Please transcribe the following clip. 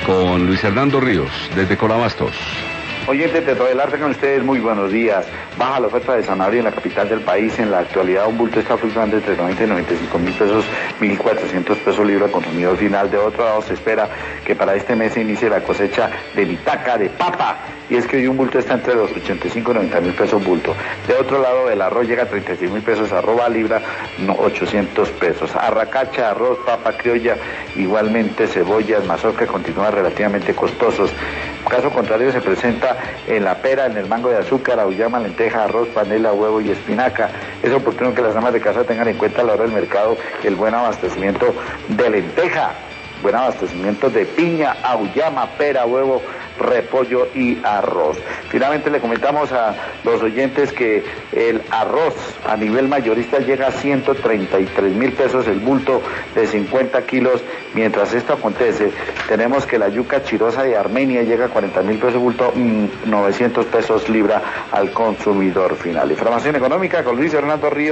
con Luis Hernando Ríos, desde Corabastos. Oyentes de todo el arte con ustedes, muy buenos días. Baja la oferta de zanahoria en la capital del país. En la actualidad un bulto está fluctuando entre 90 y 95 mil pesos, 1.400 pesos libra consumidor final. De otro lado se espera que para este mes se inicie la cosecha de bitaca de papa. Y es que hoy un bulto está entre los 85 y 90 mil pesos bulto. De otro lado el arroz llega a 36 mil pesos, arroba libra 800 pesos. Arracacha, arroz, papa criolla, igualmente cebollas, mazorca continúan relativamente costosos. Caso contrario se presenta en la pera, en el mango de azúcar, auyama, lenteja, arroz, panela, huevo y espinaca. Es oportuno que las amas de casa tengan en cuenta a la hora del mercado el buen abastecimiento de lenteja, buen abastecimiento de piña, auyama, pera, huevo, repollo y arroz. Finalmente le comentamos a los oyentes que el arroz a nivel mayorista llega a 133 mil pesos el bulto de 50 kilos. Mientras esto acontece, tenemos que la yuca chirosa de Armenia llega a 40 mil pesos bulto, 900 pesos libra al consumidor final. Información económica con Luis Hernando Ríos.